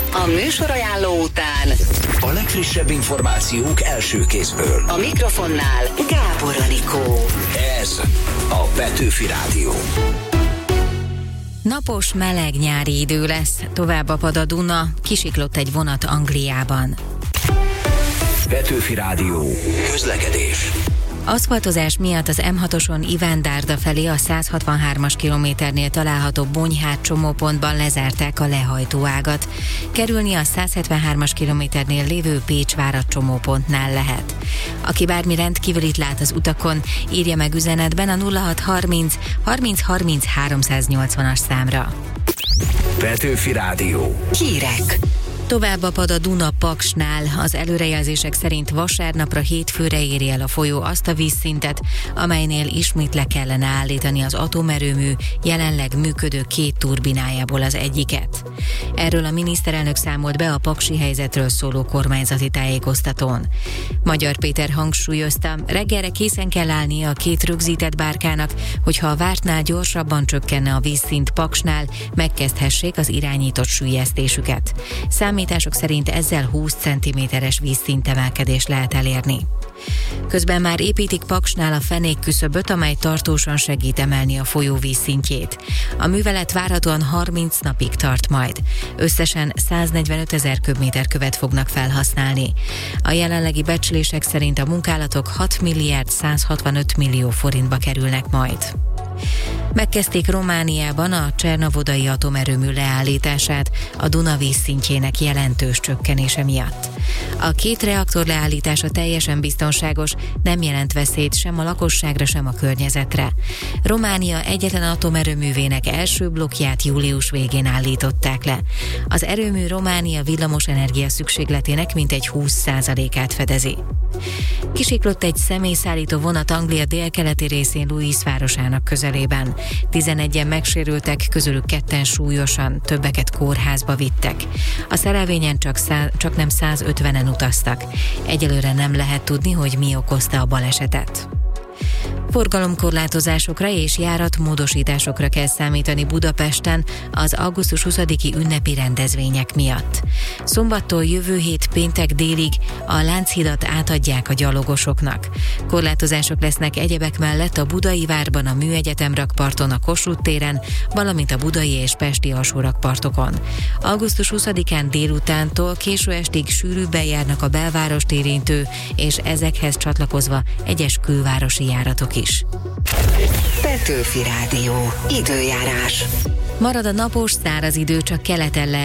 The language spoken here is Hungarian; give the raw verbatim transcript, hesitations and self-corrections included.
A műsorajánló után a legfrissebb információk első kézből. a mikrofonnál Gábor Anikó. Ez a Petőfi Rádió. Napos, meleg nyári idő lesz, tovább apad a Duna, kisiklott egy vonat Angliában. Petőfi Rádió. Közlekedés. Aszfaltozás miatt az M hatoson Iván-Dárda felé a száz hatvanhármas kilométernél található Bonyhát csomópontban lezárták a lehajtóágat. Kerülni a száz hetvenhármas kilométernél lévő Pécs-Várad csomópontnál lehet. Aki bármi rendkívülit lát az utakon, írja meg üzenetben a nulla hat harminc harminc harminc háromszáznyolcvanas számra. Petőfi Rádió. Hírek. Tovább apad a Duna Paksnál, az előrejelzések szerint vasárnapra hétfőre éri el a folyó azt a vízszintet, amelynél ismét le kellene állítani az atomerőmű jelenleg működő két turbinájából az egyiket. Erről a miniszterelnök számolt be a paksi helyzetről szóló kormányzati tájékoztatón. Magyar Péter hangsúlyozta, reggelre készen kell állnia a két rögzített bárkának, hogyha a vártnál gyorsabban csökkenne a vízszint Paksnál, megkezdhessék az irányított süllyesztésüket. Számítások szerint ezzel húsz centiméteres vízszintemelkedés lehet elérni. Közben már építik Paksnál a fenékküszöböt, amely tartósan segít emelni a folyó vízszintjét. A művelet várhatóan harminc napig tart majd. Összesen száznegyvenöt ezer köbméter követ fognak felhasználni. A jelenlegi becslések szerint a munkálatok hat milliárd száz hatvanöt millió forintba kerülnek majd. Megkezdték Romániában a csernovodai atomerőmű leállítását a Duna vízszintjének jelentős csökkenése miatt. A két reaktor leállítása teljesen biztonságos, nem jelent veszélyt sem a lakosságra, sem a környezetre. Románia egyetlen atomerőművének első blokkját július végén állították le. Az erőmű Románia villamosenergia szükségletének mintegy húsz százalékát fedezi. Kisiklott egy személyszállító vonat Anglia délkeleti részén Louis városának közelében. tizenegyen megsérültek, közülük ketten súlyosan, többeket kórházba vittek. A szerelvényen csak, szá- csak nem százötvenen utaztak. Egyelőre nem lehet tudni, hogy mi okozta a balesetet. Forgalomkorlátozásokra és járatmódosításokra kell számítani Budapesten az augusztus huszadiki ünnepi rendezvények miatt. Szombattól jövő hét péntek délig a Lánchidat átadják a gyalogosoknak. Korlátozások lesznek egyebek mellett a Budai Várban, a Műegyetem rakparton, a Kossuth téren, valamint a budai és pesti alsórakpartokon. augusztus huszadikán délutántól késő estig sűrűbben járnak a belvárost érintő és ezekhez csatlakozva egyes külvárosi járatok is. Petőfi Rádió. Időjárás. Marad a napos, száraz idő, csak keleten lehet